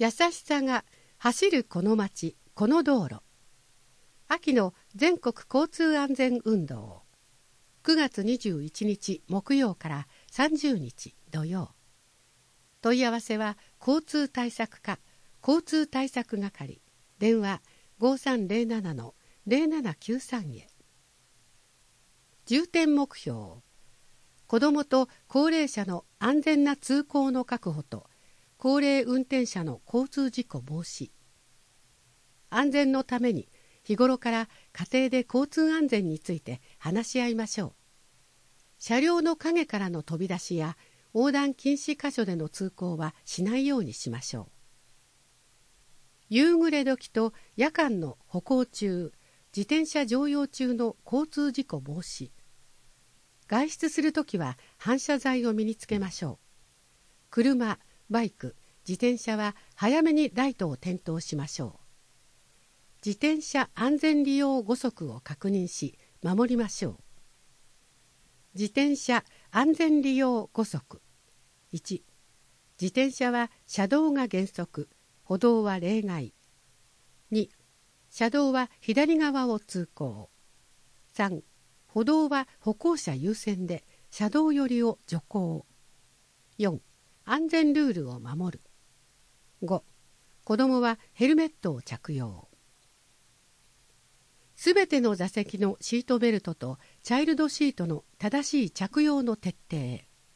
優しさが走るこの街、この道路。秋の全国交通安全運動。9月21日木曜から30日土曜。問い合わせは交通対策課、交通対策係、電話5307-0793へ。重点目標。子どもと高齢者の安全な通行の確保と高齢運転者の交通事故防止。安全のために日頃から家庭で交通安全について話し合いましょう。車両の陰からの飛び出しや横断禁止箇所での通行はしないようにしましょう。夕暮れ時と夜間の歩行中、自転車乗用中の交通事故防止。外出するときは反射材を身につけましょう。車、バイク、自転車は早めにライトを点灯しましょう。自転車安全利用5則を確認し守りましょう。自転車安全利用5則。1、自転車は車道が原則、歩道は例外。2、車道は左側を通行。3、歩道は歩行者優先で車道寄りを徐行。4、安全ルールを守る。5、子どもはヘルメットを着用。すべての座席のシートベルトとチャイルドシートの正しい着用の徹底。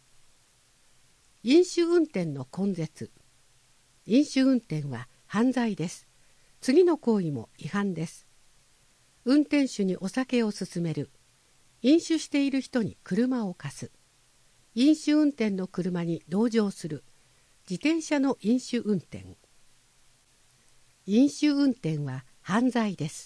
飲酒運転の根絶。飲酒運転は犯罪です。次の行為も違反です。運転手にお酒を勧める。飲酒している人に車を貸す。飲酒運転の車に同乗する。自転車の飲酒運転。飲酒運転は犯罪です。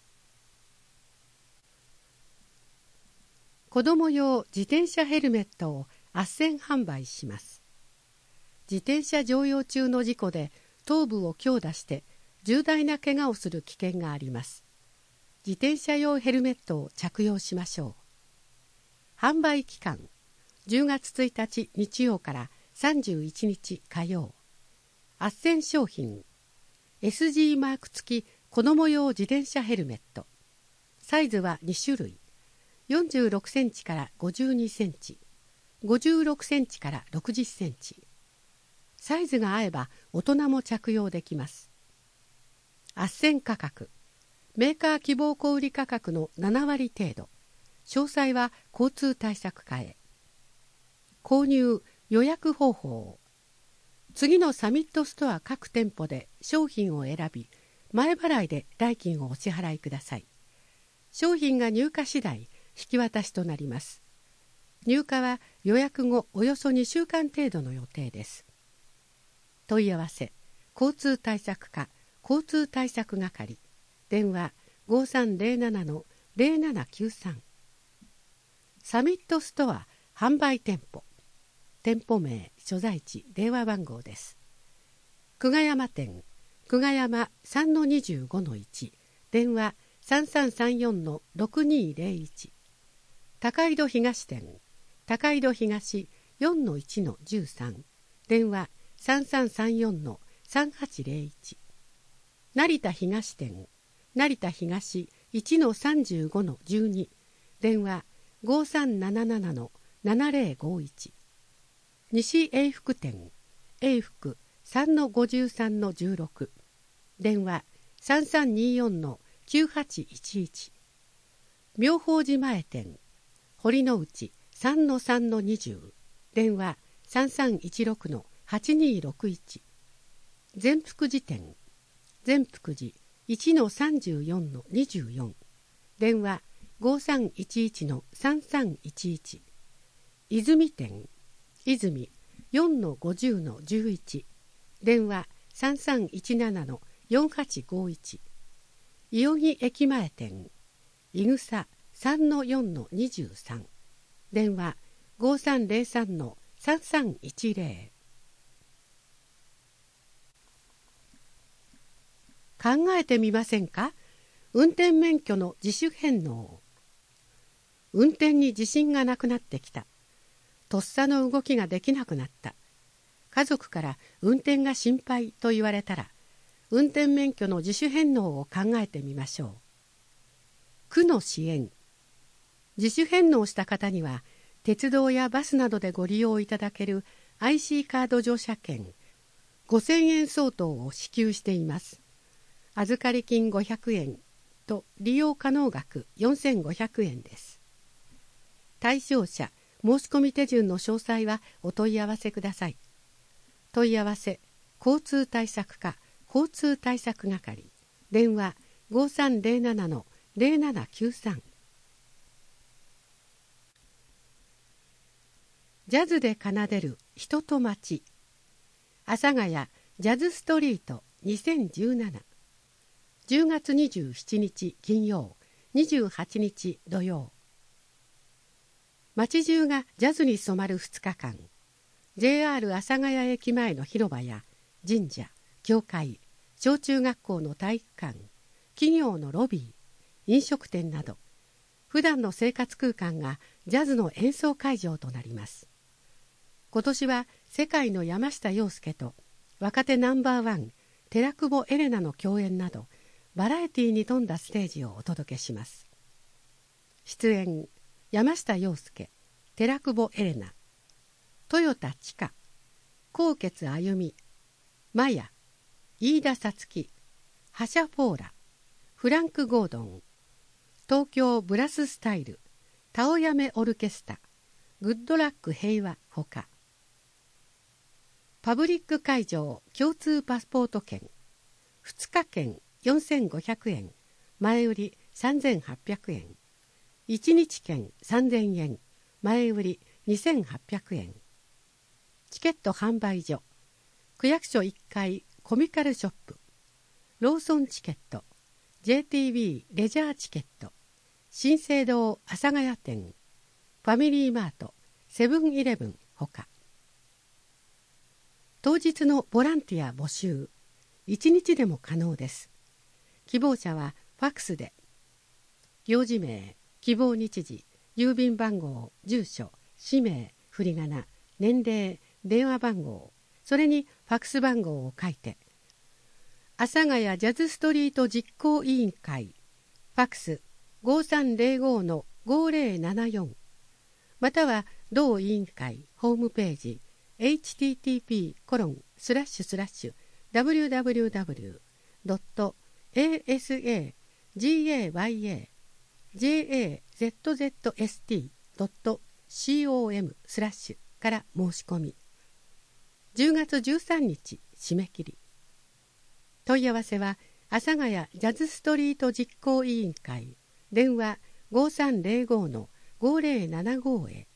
子ども用自転車ヘルメットを斡旋販売します。自転車乗用中の事故で頭部を強打して重大な怪我をする危険があります。自転車用ヘルメットを着用しましょう。販売期間10月1日日曜から31日火曜。斡旋商品 SG マーク付き子ども用自転車ヘルメット。サイズは2種類。46センチから52センチ、56センチから60センチ。サイズが合えば大人も着用できます。斡旋価格。メーカー希望小売価格の7割程度。詳細は交通対策課へ。購入予約方法。次のサミットストア各店舗で商品を選び、前払いで代金をお支払いください。商品が入荷次第引き渡しとなります。入荷は予約後およそ2週間程度の予定です。問い合わせ交通対策課交通対策係電話5307-0793。サミットストア販売店舗。店舗名、所在地、電話番号です。久我山店、久我山 3-25-1、電話3334-6201。高井戸東店、高井戸東 4-1-13、電話3334-3801。成田東店、成田東 1-35-12、電話5377-7051。西永福店、永福 3-53-16、電話3324-9811。妙法寺前店、堀之内 3-3-20、電話3316-8261。善福寺店、善福寺 1-34-24、電話5311-3311。泉店、泉 4-50-11、電話3317-4851。伊予木駅前店、いぐさ 3-4-23、電話5303-3310。考えてみませんか？運転免許の自主返納。運転に自信がなくなってきた。とっさの動きができなくなった。 家族から運転が心配と言われたら、運転免許の自主返納を考えてみましょう。区の支援。自主返納した方には、鉄道やバスなどでご利用いただける IC カード乗車券5000円相当を支給しています。預かり金500円と利用可能額4500円です。対象者、申し込み手順の詳細はお問い合わせください。問い合わせ、交通対策課、交通対策係、電話5307-0793。ジャズで奏でる人と街。阿佐ヶ谷ジャズストリート2017。10月27日金曜、28日土曜。街中がジャズに染まる2日間。JR 阿佐ヶ谷駅前の広場や神社、教会、小中学校の体育館、企業のロビー、飲食店など、普段の生活空間がジャズの演奏会場となります。今年は世界の山下洋輔と若手ナンバーワン寺久保エレナの共演など、バラエティに富んだステージをお届けします。出演、山下洋輔、寺久保エレナ、豊田千佳、纐纈あゆみ、マヤ、飯田さつき、ハシャフォーラ、フランク・ゴードン、東京ブラススタイル、タオヤメオルケスタ、グッドラック平和ほか。パブリック会場共通パスポート券、2日券4500円、前売り3800円、1日券3000円、前売り2800円。チケット販売所、区役所1階コミカルショップ、ローソンチケット、JTB レジャーチケット、新生堂阿佐ヶ谷店、ファミリーマート、セブンイレブンほか。当日のボランティア募集、1日でも可能です。希望者はファックスで、用事名、希望日時、郵便番号、住所、氏名、振り仮名、年齢、電話番号、それにファックス番号を書いて、阿佐ヶ谷ジャズストリート実行委員会、ファックス 5305-5074、または同委員会ホームページ、http://www.asagazst.com/ から申し込み。10月13日締め切り。問い合わせは阿佐ヶ谷ジャズストリート実行委員会、電話5305-5075へ。